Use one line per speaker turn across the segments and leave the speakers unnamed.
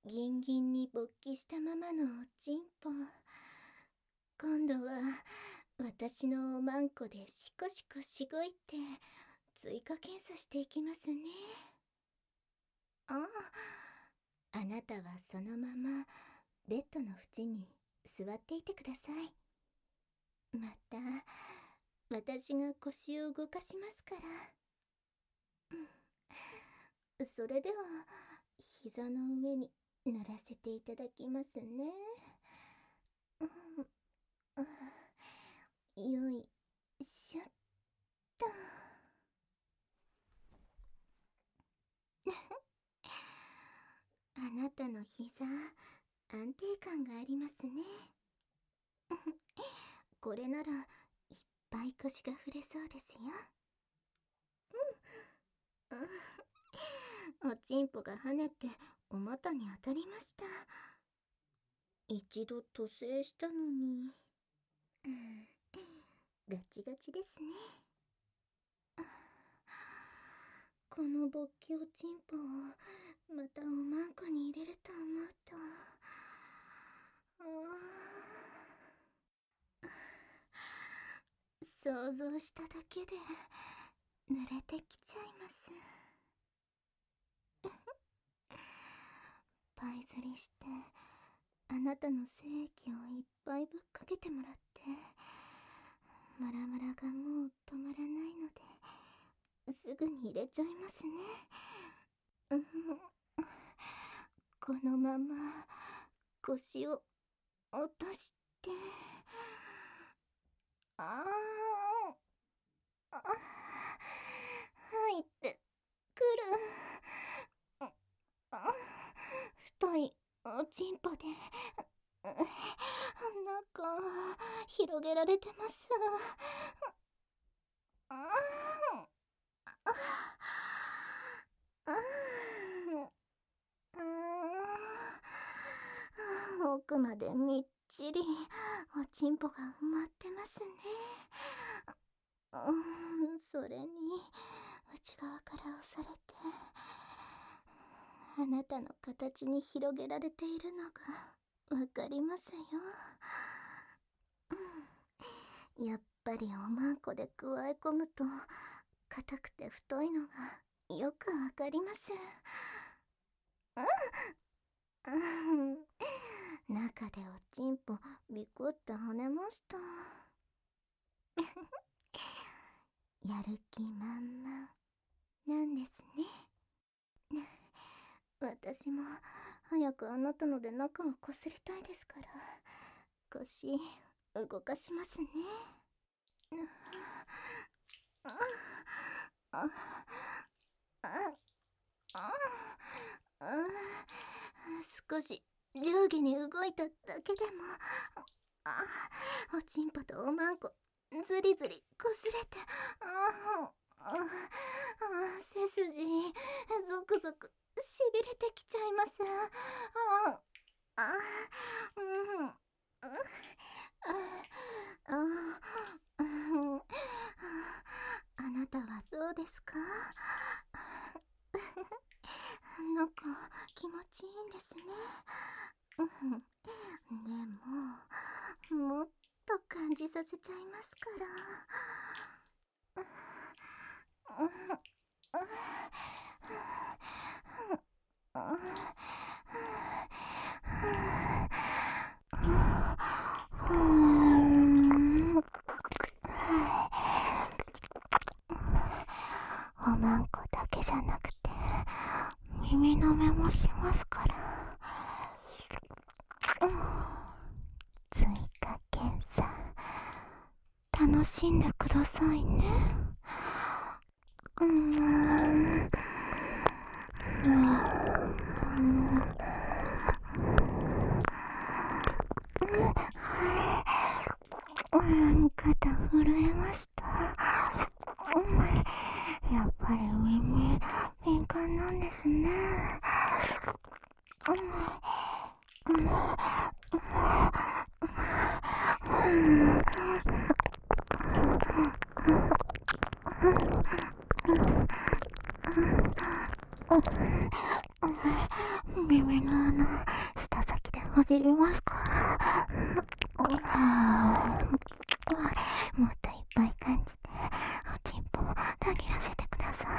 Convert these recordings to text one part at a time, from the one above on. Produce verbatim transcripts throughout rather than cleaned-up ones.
ギンギンに勃起したままのおちんぽ。今度は私のおまんこでシコシコしごいて追加検査していきますね。ああ、あなたはそのままベッドの縁に座っていてください。また私が腰を動かしますから。うん、それでは膝の上に乗らせていただきますね。うん、あ、よいしょっと。あなたの膝、安定感がありますね。これならいっぱい腰が振れそうですよ。うん、おちんぽが跳ねてお股に当たりました。一度塗製したのに、うん、ガチガチですね。この勃起おちんぽをまたおまんこに入れると思うと、想像しただけで濡れてきちゃいます。パイ釣りしてあなたの精液をいっぱいぶっかけてもらって、ムラムラがもう止まらないのですぐに入れちゃいますね。うん、このまま腰を落として、あーあ、入ってくる。あ、太いおちんぽでなんか広げられてます。ああああ、奥までみっちりおちんぽが埋まってますね。うん、それに内側から押されてあなたの形に広げられているのがわかりますよ。うん、やっぱりおまんこでくわえ込むと硬くて太いのがよくわかります。うん、うん、中でおちんぽビクって跳ねました。やる気満々なんですね。私も早くあなたので中をこすりたいですから、腰動かしますね。あああああ、少し上下に動いただけでも、あ、おちんぽとおまんこずりずりこすれて、ああ、背筋ゾクゾクしびれてきちゃいます。ああ、うん、ああ、うん、あなたはどうですか？なんか気持ちいいんですね。うん、でももっと感じさせちゃいますから。うん、うん、おまんこだけじゃなくて耳の目もしますから。うん、追加検査楽しんでくださいね。うーん、うん、肩震えました。うん、やっぱり耳敏感なんですね。うん、うん、 耳の穴、舌先でほじりますから。もっといっぱい感じて、おちんぽをたぎらせてくださ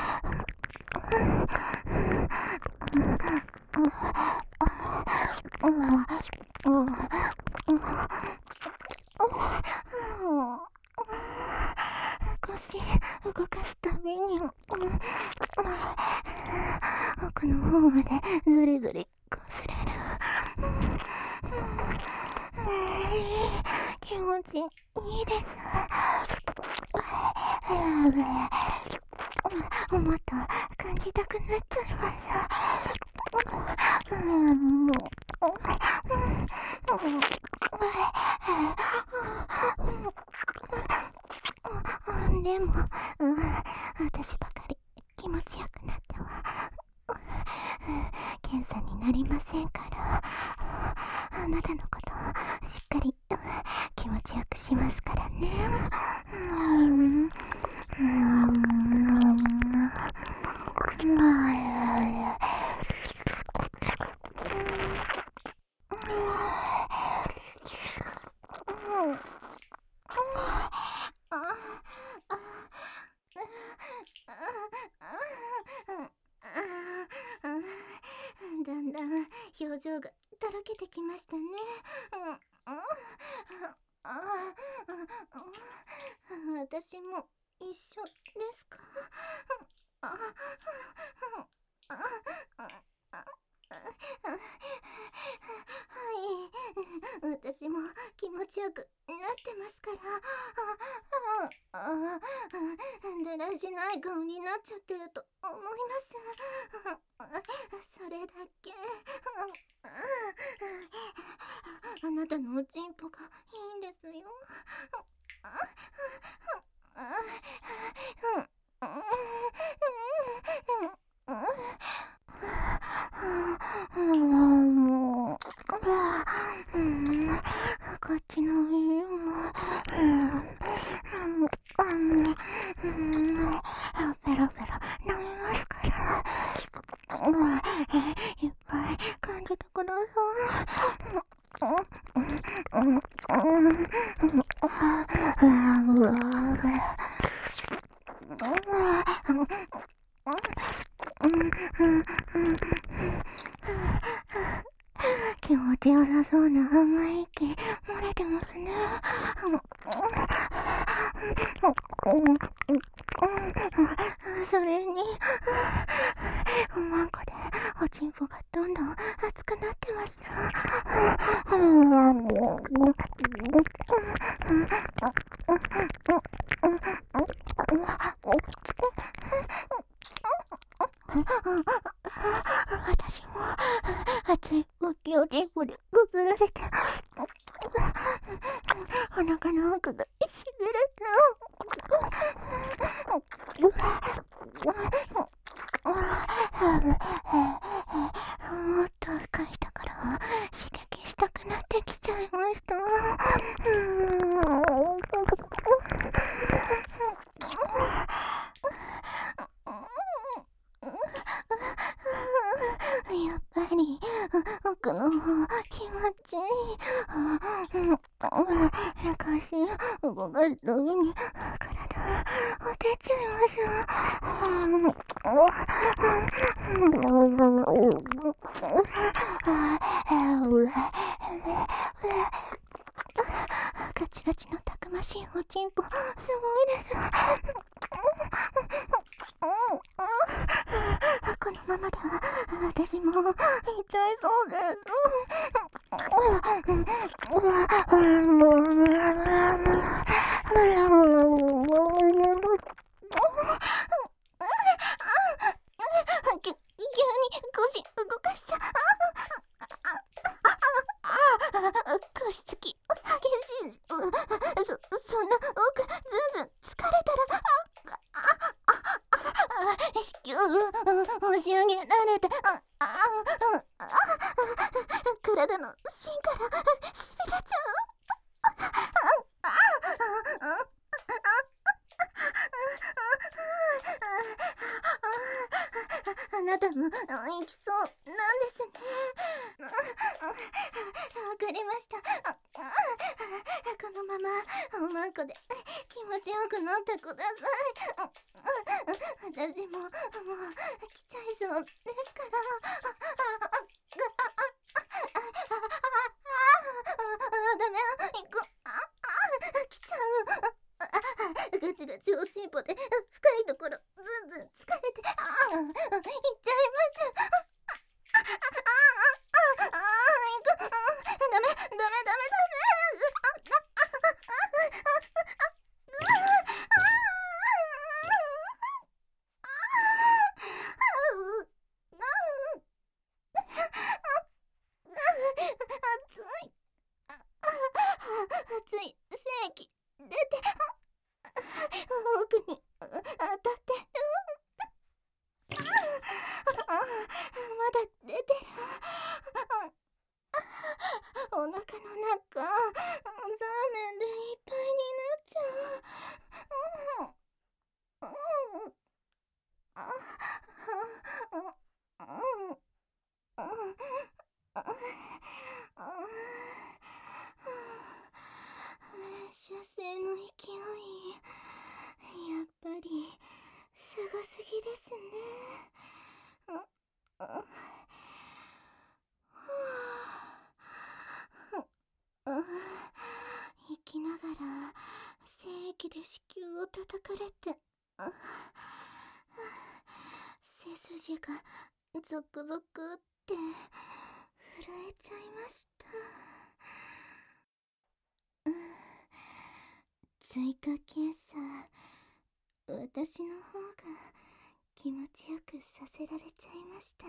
い。腰動かすたびに奥の方までずりずりこすれる。気持ちいいです。もっと感じたくなっちゃいます。でも、うん、私ばかり気持ちよくなっては検査になりませんから、あなたのことをしっかり気持ちよくしますからね。うんだんだん表情がだらけてきましたね。私も一緒ですか？はい、私も気持ちよくなってますから。だらしない顔になっちゃってると思います。それだけ。あなたのおちんぽがいいんですよ。こっちの耳もペロペロ舐めますから、いっぱい感じてください。気持ちよさそうな甘い息漏れてますね。それにおまんこでおちんぽがどんどん熱くなってます。私も熱いおきおちんぽでぐずられて、お腹の奥がしびれてもっと深いところを刺激したくなってきちゃいました。やっぱり奥の方気持ちいい。昔動かすたびに体おてちゃいます。ガチガチのたくましいおちんぽすごいです。このままでは私も行っちゃいそうです。急に腰動かしちゃ腰つき激しい。そそんな奥ずんずん疲れたら押し上げられて体の芯からしびれちゃう。 行きそうなんですね。わかりました。このままおまんこで気持ちよくなってください。私ももう来ちゃいそうですから。ダメ、行く。来ちゃう。ガチガチおちんぽで深いところずんずん疲れて、ああ、行っちゃいます。ああ、ああ、行く。ダメ、ダメ、ダメ、ダメ。熱い。熱い精液出て奥に当たってまだ出てる。お腹の中ザーメンでいっぱいになっちゃう。射精の勢い、やっぱりすごすぎですね。生きながら精液で子宮を叩かれて、背筋がゾクゾクって震えちゃいました。追加検査、私の方が気持ちよくさせられちゃいましたね。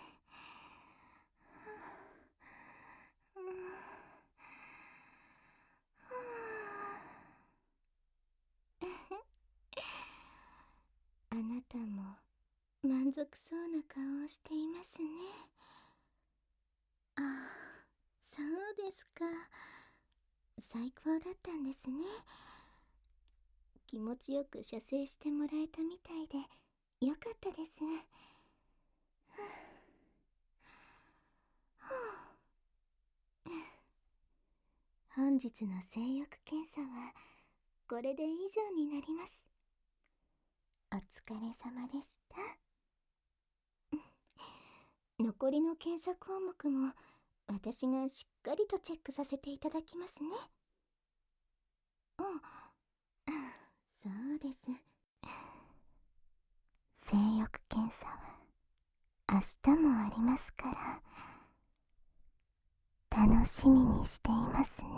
あなたも満足そうな顔をしていますね。ああ、そうですか。最高だったんですね。気持ちよく射精してもらえたみたいでよかったです。本日の性欲検査はこれで以上になります。お疲れ様でした。残りの検査項目も私がしっかりとチェックさせていただきますね。うん、そうです。性欲検査は明日もありますから楽しみにしていますね。